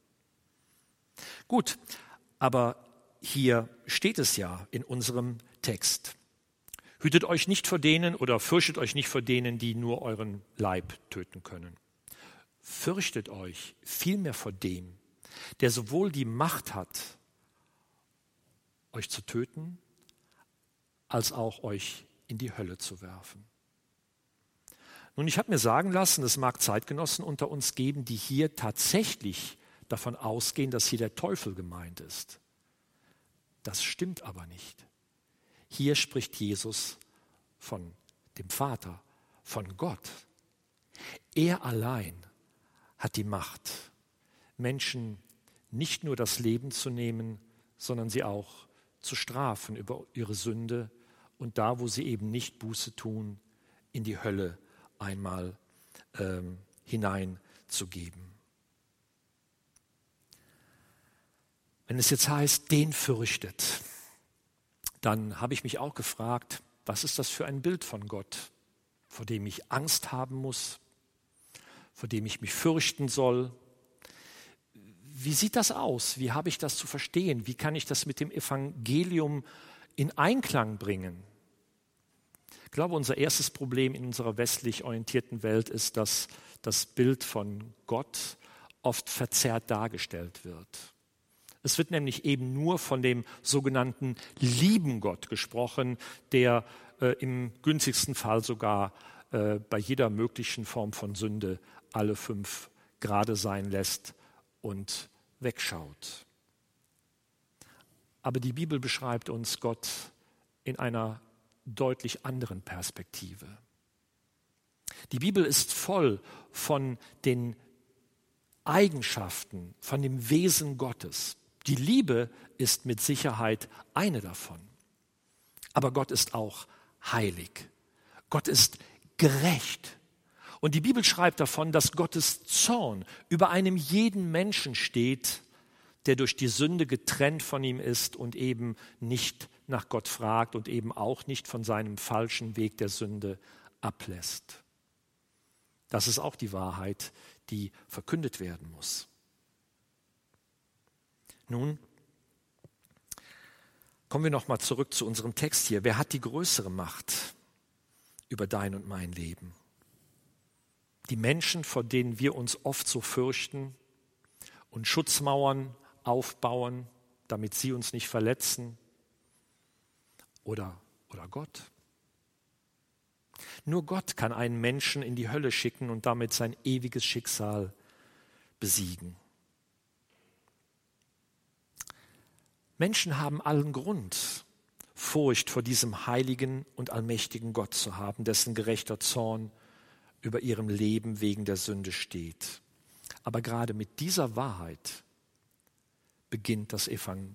Gut, aber hier steht es ja in unserem Text. Hütet euch nicht vor denen oder fürchtet euch nicht vor denen, die nur euren Leib töten können. Fürchtet euch vielmehr vor dem, der sowohl die Macht hat, euch zu töten, als auch euch in die Hölle zu werfen. Nun, ich habe mir sagen lassen, es mag Zeitgenossen unter uns geben, die hier tatsächlich davon ausgehen, dass hier der Teufel gemeint ist. Das stimmt aber nicht. Hier spricht Jesus von dem Vater, von Gott. Er allein hat die Macht, Menschen nicht nur das Leben zu nehmen, sondern sie auch zu strafen über ihre Sünde und da, wo sie eben nicht Buße tun, in die Hölle einmal ähm, hineinzugeben. Wenn es jetzt heißt, den fürchtet, dann habe ich mich auch gefragt, was ist das für ein Bild von Gott, vor dem ich Angst haben muss, vor dem ich mich fürchten soll? Wie sieht das aus? Wie habe ich das zu verstehen? Wie kann ich das mit dem Evangelium in Einklang bringen? Ich glaube, unser erstes Problem in unserer westlich orientierten Welt ist, dass das Bild von Gott oft verzerrt dargestellt wird. Es wird nämlich eben nur von dem sogenannten lieben Gott gesprochen, der äh, im günstigsten Fall sogar äh, bei jeder möglichen Form von Sünde alle fünf gerade sein lässt und wegschaut. Aber die Bibel beschreibt uns Gott in einer deutlich anderen Perspektive. Die Bibel ist voll von den Eigenschaften, von dem Wesen Gottes. Die Liebe ist mit Sicherheit eine davon. Aber Gott ist auch heilig. Gott ist gerecht. Und die Bibel schreibt davon, dass Gottes Zorn über einem jeden Menschen steht, der durch die Sünde getrennt von ihm ist und eben nicht nach Gott fragt und eben auch nicht von seinem falschen Weg der Sünde ablässt. Das ist auch die Wahrheit, die verkündet werden muss. Nun, kommen wir noch mal zurück zu unserem Text hier. Wer hat die größere Macht über dein und mein Leben? Die Menschen, vor denen wir uns oft so fürchten und Schutzmauern aufbauen, damit sie uns nicht verletzen? Oder, oder Gott? Nur Gott kann einen Menschen in die Hölle schicken und damit sein ewiges Schicksal besiegen. Menschen haben allen Grund, Furcht vor diesem heiligen und allmächtigen Gott zu haben, dessen gerechter Zorn über ihrem Leben wegen der Sünde steht. Aber gerade mit dieser Wahrheit beginnt das Evangelium.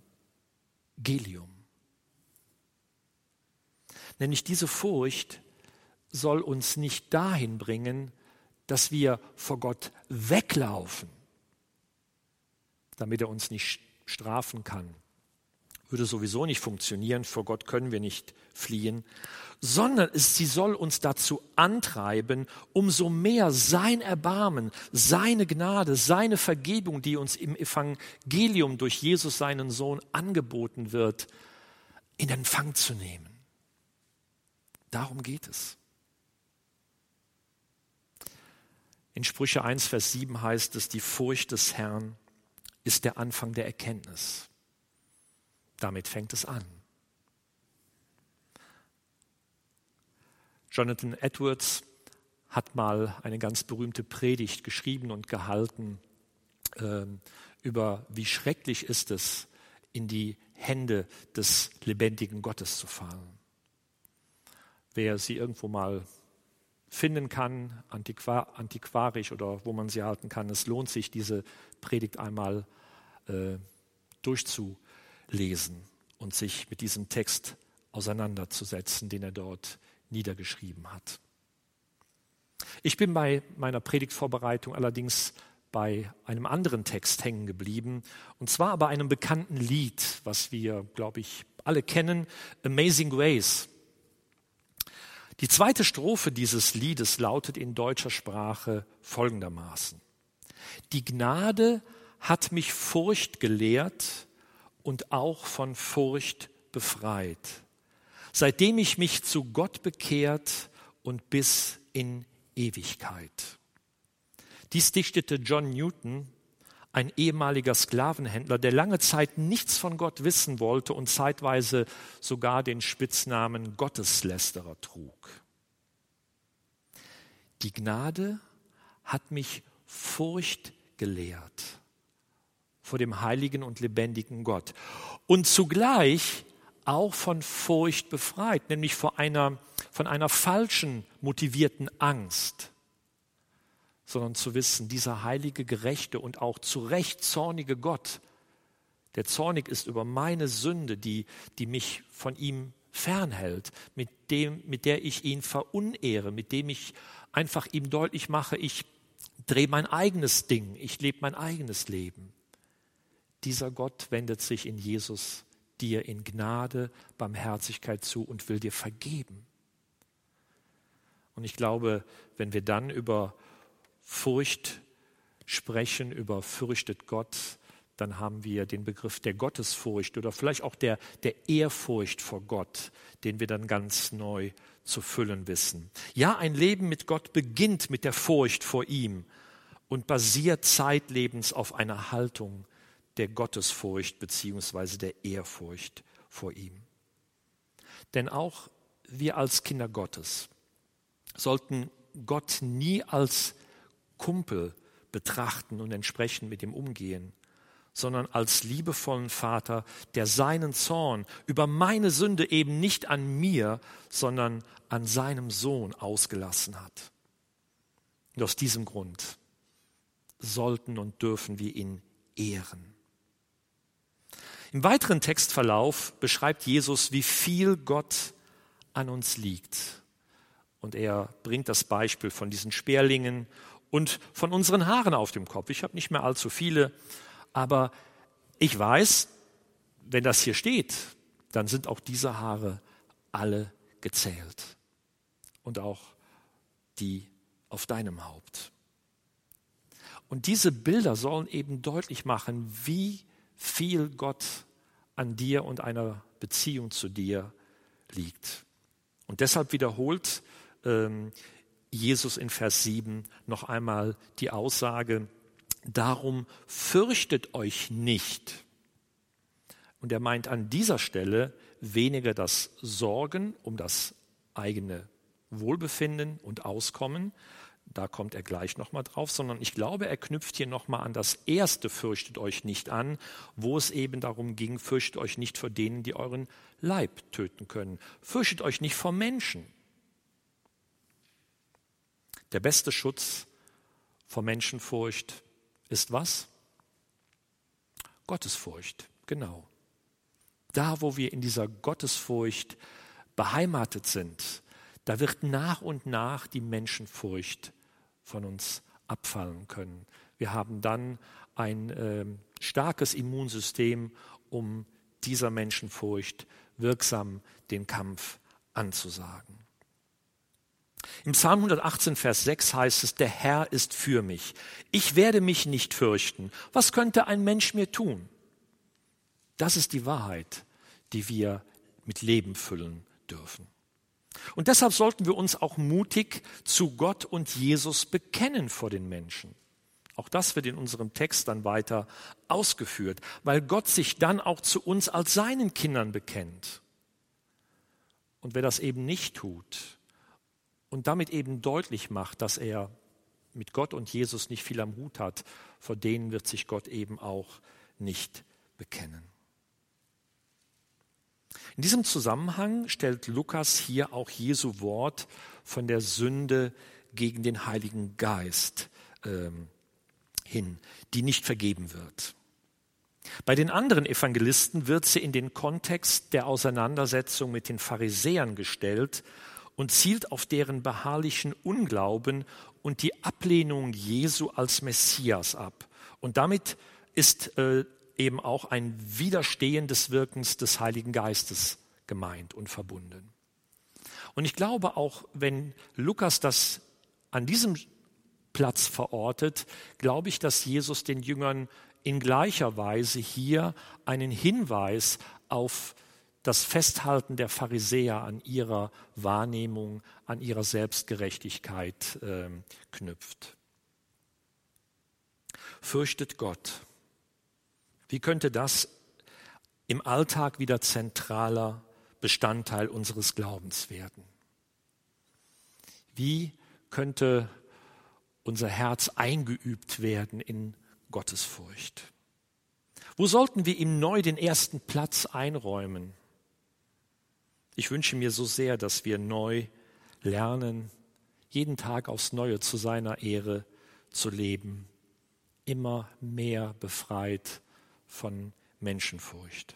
Nämlich diese Furcht soll uns nicht dahin bringen, dass wir vor Gott weglaufen, damit er uns nicht strafen kann. Würde sowieso nicht funktionieren, vor Gott können wir nicht fliehen, sondern es, sie soll uns dazu antreiben, umso mehr sein Erbarmen, seine Gnade, seine Vergebung, die uns im Evangelium durch Jesus, seinen Sohn, angeboten wird, in Empfang zu nehmen. Darum geht es. In Sprüche eins, Vers sieben heißt es, die Furcht des Herrn ist der Anfang der Erkenntnis. Damit fängt es an. Jonathan Edwards hat mal eine ganz berühmte Predigt geschrieben und gehalten äh, über wie schrecklich ist es, in die Hände des lebendigen Gottes zu fallen. Wer sie irgendwo mal finden kann, antiquar, antiquarisch oder wo man sie halten kann, es lohnt sich, diese Predigt einmal äh, durchzulesen und sich mit diesem Text auseinanderzusetzen, den er dort niedergeschrieben hat. Ich bin bei meiner Predigtvorbereitung allerdings bei einem anderen Text hängen geblieben, und zwar bei einem bekannten Lied, was wir, glaube ich, alle kennen, Amazing Grace. Die zweite Strophe dieses Liedes lautet in deutscher Sprache folgendermaßen: Die Gnade hat mich Furcht gelehrt und auch von Furcht befreit, seitdem ich mich zu Gott bekehrt und bis in Ewigkeit. Dies dichtete John Newton, ein ehemaliger Sklavenhändler, der lange Zeit nichts von Gott wissen wollte und zeitweise sogar den Spitznamen Gotteslästerer trug. Die Gnade hat mich Furcht gelehrt vor dem heiligen und lebendigen Gott und zugleich auch von Furcht befreit, nämlich vor einer, von einer falschen, motivierten Angst, sondern zu wissen, dieser heilige, gerechte und auch zu Recht zornige Gott, der zornig ist über meine Sünde, die, die mich von ihm fernhält, mit dem, mit der ich ihn verunehre, mit dem ich einfach ihm deutlich mache, ich drehe mein eigenes Ding, ich lebe mein eigenes Leben. Dieser Gott wendet sich in Jesus dir in Gnade, Barmherzigkeit zu und will dir vergeben. Und ich glaube, wenn wir dann über Furcht sprechen, über fürchtet Gott, dann haben wir den Begriff der Gottesfurcht oder vielleicht auch der, der Ehrfurcht vor Gott, den wir dann ganz neu zu füllen wissen. Ja, ein Leben mit Gott beginnt mit der Furcht vor ihm und basiert zeitlebens auf einer Haltung der Gottesfurcht beziehungsweise der Ehrfurcht vor ihm. Denn auch wir als Kinder Gottes sollten Gott nie als Kumpel betrachten und entsprechend mit ihm umgehen, sondern als liebevollen Vater, der seinen Zorn über meine Sünde eben nicht an mir, sondern an seinem Sohn ausgelassen hat. Und aus diesem Grund sollten und dürfen wir ihn ehren. Im weiteren Textverlauf beschreibt Jesus, wie viel Gott an uns liegt. Und er bringt das Beispiel von diesen Sperlingen und von unseren Haaren auf dem Kopf. Ich habe nicht mehr allzu viele, aber ich weiß, wenn das hier steht, dann sind auch diese Haare alle gezählt. Und auch die auf deinem Haupt. Und diese Bilder sollen eben deutlich machen, wie viel Gott an dir und einer Beziehung zu dir liegt. Und deshalb wiederholt ähm, Jesus in Vers sieben noch einmal die Aussage, darum fürchtet euch nicht. Und er meint an dieser Stelle weniger das Sorgen um das eigene Wohlbefinden und Auskommen, da kommt er gleich nochmal drauf, sondern ich glaube, er knüpft hier nochmal an das erste fürchtet euch nicht an, wo es eben darum ging, fürchtet euch nicht vor denen, die euren Leib töten können. Fürchtet euch nicht vor Menschen. Der beste Schutz vor Menschenfurcht ist was? Gottesfurcht, genau. Da, wo wir in dieser Gottesfurcht beheimatet sind, da wird nach und nach die Menschenfurcht von uns abfallen können. Wir haben dann ein äh, starkes Immunsystem, um dieser Menschenfurcht wirksam den Kampf anzusagen. Im Psalm hundertachtzehn, Vers sechs heißt es, der Herr ist für mich. Ich werde mich nicht fürchten. Was könnte ein Mensch mir tun? Das ist die Wahrheit, die wir mit Leben füllen dürfen. Und deshalb sollten wir uns auch mutig zu Gott und Jesus bekennen vor den Menschen. Auch das wird in unserem Text dann weiter ausgeführt, weil Gott sich dann auch zu uns als seinen Kindern bekennt. Und wer das eben nicht tut und damit eben deutlich macht, dass er mit Gott und Jesus nicht viel am Hut hat, vor denen wird sich Gott eben auch nicht bekennen. In diesem Zusammenhang stellt Lukas hier auch Jesu Wort von der Sünde gegen den Heiligen Geist ähm, hin, die nicht vergeben wird. Bei den anderen Evangelisten wird sie in den Kontext der Auseinandersetzung mit den Pharisäern gestellt und zielt auf deren beharrlichen Unglauben und die Ablehnung Jesu als Messias ab. Und damit ist äh, eben auch ein Widerstehen des Wirkens des Heiligen Geistes gemeint und verbunden. Und ich glaube auch, wenn Lukas das an diesem Platz verortet, glaube ich, dass Jesus den Jüngern in gleicher Weise hier einen Hinweis auf das Festhalten der Pharisäer an ihrer Wahrnehmung, an ihrer Selbstgerechtigkeit äh, knüpft. Fürchtet Gott. Wie könnte das im Alltag wieder zentraler Bestandteil unseres Glaubens werden? Wie könnte unser Herz eingeübt werden in Gottesfurcht? Wo sollten wir ihm neu den ersten Platz einräumen? Ich wünsche mir so sehr, dass wir neu lernen, jeden Tag aufs Neue zu seiner Ehre zu leben, immer mehr befreit von Menschenfurcht.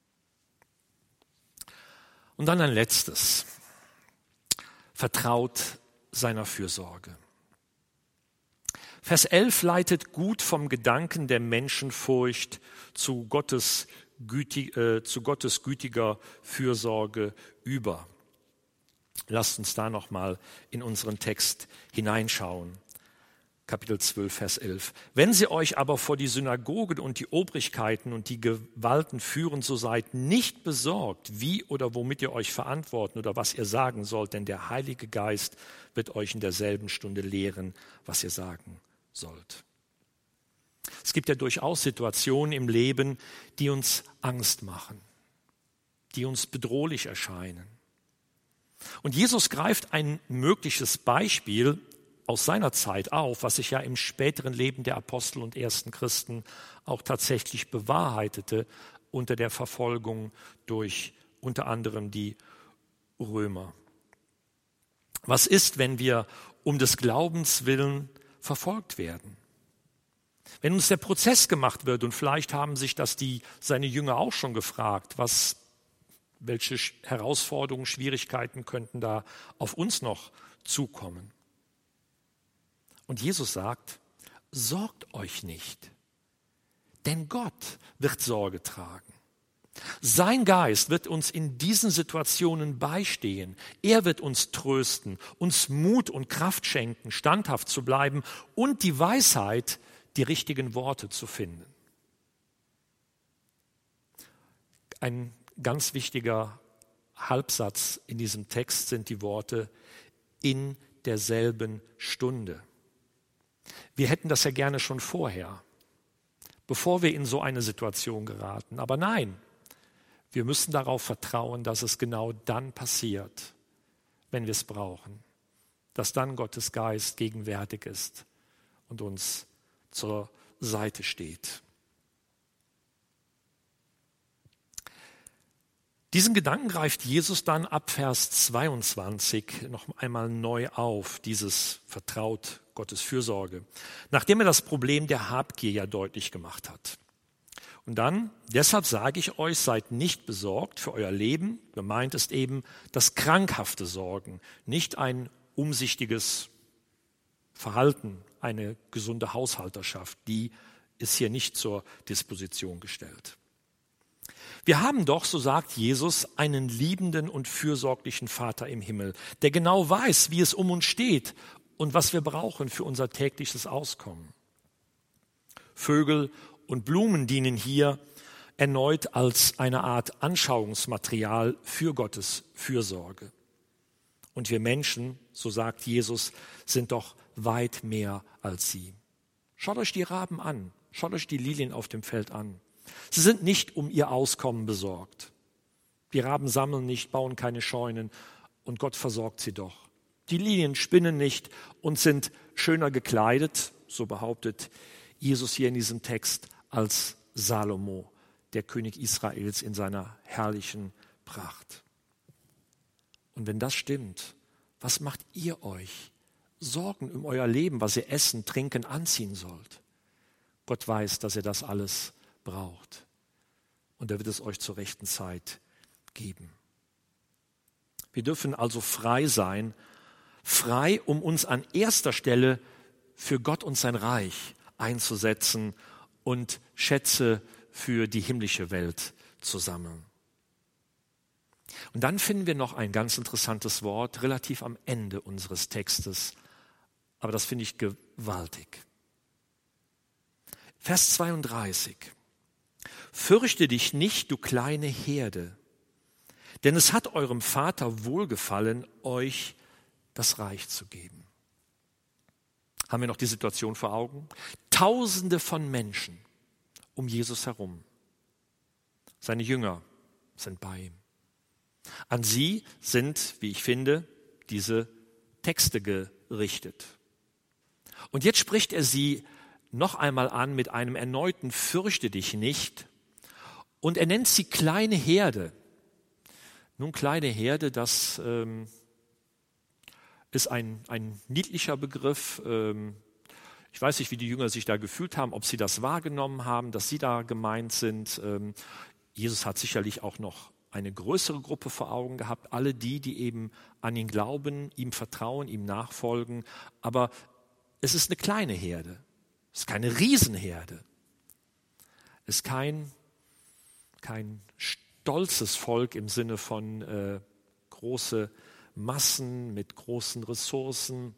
Und dann ein letztes. Vertraut seiner Fürsorge. Vers elf leitet gut vom Gedanken der Menschenfurcht zu Gottes, gütig, äh, zu Gottes gütiger Fürsorge über. Lasst uns da nochmal in unseren Text hineinschauen. Kapitel zwölf, Vers elf. Wenn sie euch aber vor die Synagogen und die Obrigkeiten und die Gewalten führen, so seid nicht besorgt, wie oder womit ihr euch verantworten oder was ihr sagen sollt, denn der Heilige Geist wird euch in derselben Stunde lehren, was ihr sagen sollt. Es gibt ja durchaus Situationen im Leben, die uns Angst machen, die uns bedrohlich erscheinen. Und Jesus greift ein mögliches Beispiel aus seiner Zeit auf, was sich ja im späteren Leben der Apostel und ersten Christen auch tatsächlich bewahrheitete unter der Verfolgung durch unter anderem die Römer. Was ist, wenn wir um des Glaubens willen verfolgt werden? Wenn uns der Prozess gemacht wird, und vielleicht haben sich das die, seine Jünger auch schon gefragt, was, welche Herausforderungen, Schwierigkeiten könnten da auf uns noch zukommen? Und Jesus sagt, sorgt euch nicht, denn Gott wird Sorge tragen. Sein Geist wird uns in diesen Situationen beistehen. Er wird uns trösten, uns Mut und Kraft schenken, standhaft zu bleiben und die Weisheit, die richtigen Worte zu finden. Ein ganz wichtiger Halbsatz in diesem Text sind die Worte in derselben Stunde. Wir hätten das ja gerne schon vorher, bevor wir in so eine Situation geraten. Aber nein, wir müssen darauf vertrauen, dass es genau dann passiert, wenn wir es brauchen, dass dann Gottes Geist gegenwärtig ist und uns zur Seite steht. Diesen Gedanken greift Jesus dann ab Vers zweiundzwanzig noch einmal neu auf, dieses Vertraut Gottes Fürsorge, nachdem er das Problem der Habgier ja deutlich gemacht hat. Und dann, deshalb sage ich euch, seid nicht besorgt für euer Leben. Gemeint ist eben das krankhafte Sorgen, nicht ein umsichtiges Verhalten, eine gesunde Haushalterschaft. Die ist hier nicht zur Disposition gestellt. Wir haben doch, so sagt Jesus, einen liebenden und fürsorglichen Vater im Himmel, der genau weiß, wie es um uns steht und was wir brauchen für unser tägliches Auskommen. Vögel und Blumen dienen hier erneut als eine Art Anschauungsmaterial für Gottes Fürsorge. Und wir Menschen, so sagt Jesus, sind doch weit mehr als sie. Schaut euch die Raben an, schaut euch die Lilien auf dem Feld an. Sie sind nicht um ihr Auskommen besorgt. Die Raben sammeln nicht, bauen keine Scheunen und Gott versorgt sie doch. Die Linien spinnen nicht und sind schöner gekleidet, so behauptet Jesus hier in diesem Text, als Salomo, der König Israels in seiner herrlichen Pracht. Und wenn das stimmt, was macht ihr euch Sorgen um euer Leben, was ihr essen, trinken, anziehen sollt? Gott weiß, dass ihr das alles braucht. Und er wird es euch zur rechten Zeit geben. Wir dürfen also frei sein, frei, um uns an erster Stelle für Gott und sein Reich einzusetzen und Schätze für die himmlische Welt zu sammeln. Und dann finden wir noch ein ganz interessantes Wort relativ am Ende unseres Textes, aber das finde ich gewaltig. Vers zweiunddreißig. Fürchte dich nicht, du kleine Herde, denn es hat eurem Vater wohlgefallen, euch das Reich zu geben. Haben wir noch die Situation vor Augen? Tausende von Menschen um Jesus herum. Seine Jünger sind bei ihm. An sie sind, wie ich finde, diese Texte gerichtet. Und jetzt spricht er sie noch einmal an mit einem erneuten Fürchte dich nicht. Und er nennt sie kleine Herde. Nun, kleine Herde, das ähm, ist ein, ein niedlicher Begriff. Ähm, ich weiß nicht, wie die Jünger sich da gefühlt haben, ob sie das wahrgenommen haben, dass sie da gemeint sind. Ähm, Jesus hat sicherlich auch noch eine größere Gruppe vor Augen gehabt, alle die, die eben an ihn glauben, ihm vertrauen, ihm nachfolgen. Aber es ist eine kleine Herde, es ist keine Riesenherde, es ist kein, kein stolzes Volk im Sinne von äh, große Massen mit großen Ressourcen.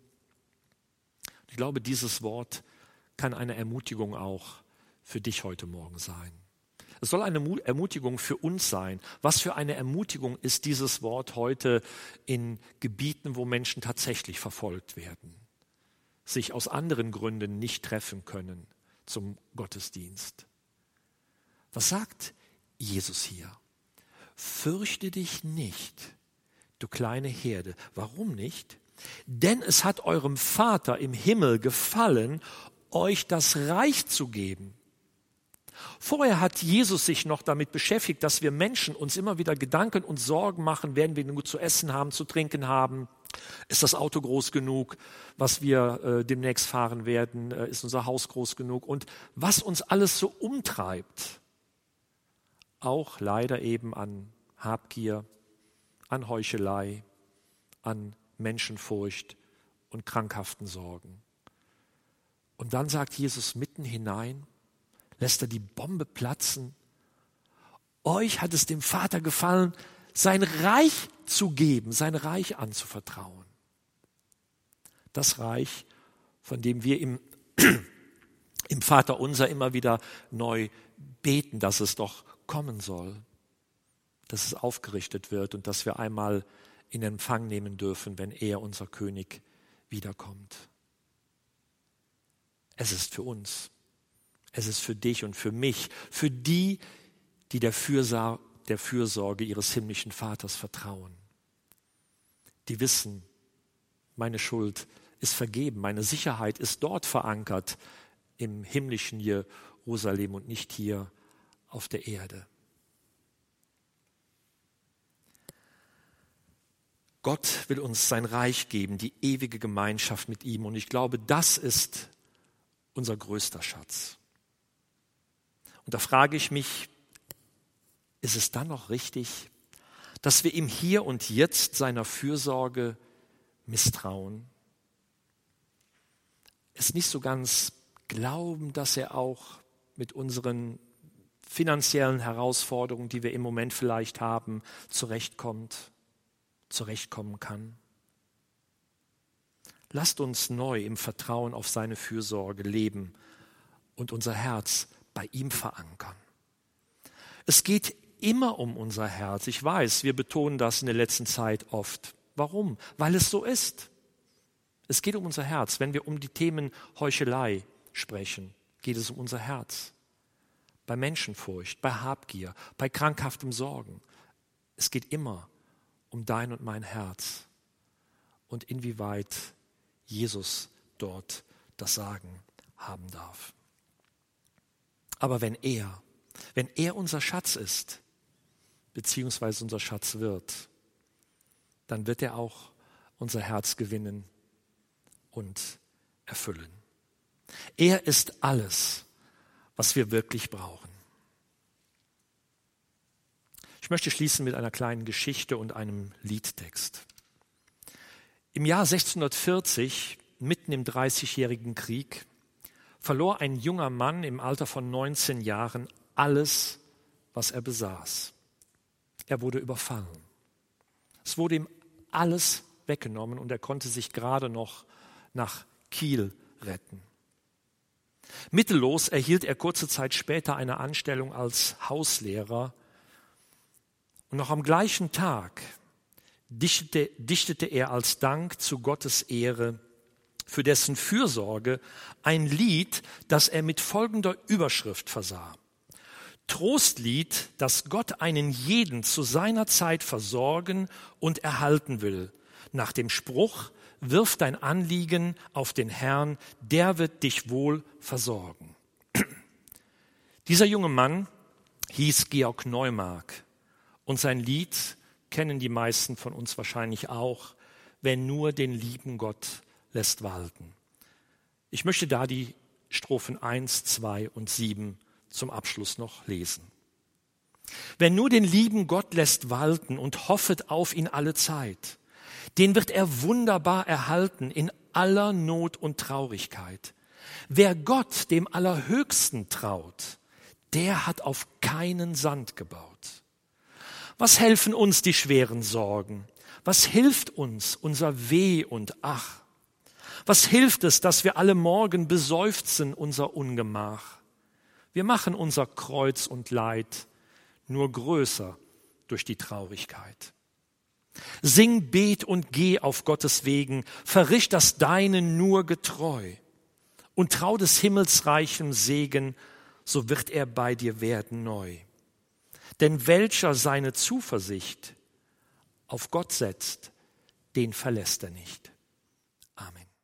Ich glaube, dieses Wort kann eine Ermutigung auch für dich heute Morgen sein. Es soll eine Ermutigung für uns sein. Was für eine Ermutigung ist dieses Wort heute in Gebieten, wo Menschen tatsächlich verfolgt werden, sich aus anderen Gründen nicht treffen können zum Gottesdienst. Was sagt Jesus hier? Fürchte dich nicht, du kleine Herde. Warum nicht? Denn es hat eurem Vater im Himmel gefallen, euch das Reich zu geben. Vorher hat Jesus sich noch damit beschäftigt, dass wir Menschen uns immer wieder Gedanken und Sorgen machen, werden wir genug zu essen haben, zu trinken haben, ist das Auto groß genug, was wir äh, demnächst fahren werden, äh, ist unser Haus groß genug und was uns alles so umtreibt, auch leider eben an Habgier, an Heuchelei, an Menschenfurcht und krankhaften Sorgen. Und dann sagt Jesus mitten hinein, lässt er die Bombe platzen. Euch hat es dem Vater gefallen, sein Reich zu geben, sein Reich anzuvertrauen. Das Reich, von dem wir im, im Vaterunser immer wieder neu beten, dass es doch kommen soll, dass es aufgerichtet wird und dass wir einmal in Empfang nehmen dürfen, wenn er, unser König, wiederkommt. Es ist für uns. Es ist für dich und für mich, für die, die der, Fürsa- der Fürsorge ihres himmlischen Vaters vertrauen. Die wissen, meine Schuld ist vergeben, meine Sicherheit ist dort verankert, im himmlischen Jerusalem und nicht hier auf der Erde. Gott will uns sein Reich geben, die ewige Gemeinschaft mit ihm. Und ich glaube, das ist unser größter Schatz. Und da frage ich mich, ist es dann noch richtig, dass wir ihm hier und jetzt seiner Fürsorge misstrauen? Es nicht so ganz glauben, dass er auch mit unseren finanziellen Herausforderungen, die wir im Moment vielleicht haben, zurechtkommt, zurechtkommen kann? Lasst uns neu im Vertrauen auf seine Fürsorge leben und unser Herz bei ihm verankern. Es geht immer um unser Herz. Ich weiß, wir betonen das in der letzten Zeit oft. Warum? Weil es so ist. Es geht um unser Herz. Wenn wir um die Themen Heuchelei sprechen, geht es um unser Herz. Bei Menschenfurcht, bei Habgier, bei krankhaftem Sorgen. Es geht immer um dein und mein Herz. und inwieweit Jesus dort das Sagen haben darf. Aber wenn er, wenn er unser Schatz ist, beziehungsweise unser Schatz wird, dann wird er auch unser Herz gewinnen und erfüllen. Er ist alles, was wir wirklich brauchen. Ich möchte schließen mit einer kleinen Geschichte und einem Liedtext. Im Jahr sechzehnhundertvierzig, mitten im Dreißigjährigen Krieg, verlor ein junger Mann im Alter von neunzehn Jahren alles, was er besaß. Er wurde überfallen. Es wurde ihm alles weggenommen und er konnte sich gerade noch nach Kiel retten. Mittellos erhielt er kurze Zeit später eine Anstellung als Hauslehrer. Und noch am gleichen Tag dichtete, dichtete er als Dank zu Gottes Ehre für dessen Fürsorge ein Lied, das er mit folgender Überschrift versah. Trostlied, dass Gott einen jeden zu seiner Zeit versorgen und erhalten will. Nach dem Spruch, wirf dein Anliegen auf den Herrn, der wird dich wohl versorgen. Dieser junge Mann hieß Georg Neumark und sein Lied kennen die meisten von uns wahrscheinlich auch, wenn nur den lieben Gott lässt walten. Ich möchte da die Strophen eins, zwei und sieben zum Abschluss noch lesen. Wer nur den lieben Gott lässt walten und hoffet auf ihn alle Zeit, den wird er wunderbar erhalten in aller Not und Traurigkeit. Wer Gott, dem Allerhöchsten, traut, der hat auf keinen Sand gebaut. Was helfen uns die schweren Sorgen? Was hilft uns unser Weh und Ach? Was hilft es, dass wir alle Morgen beseufzen unser Ungemach? Wir machen unser Kreuz und Leid nur größer durch die Traurigkeit. Sing, bet und geh auf Gottes Wegen, verricht das Deine nur getreu und trau des Himmels reichem Segen, so wird er bei dir werden neu. Denn welcher seine Zuversicht auf Gott setzt, den verlässt er nicht. Amen.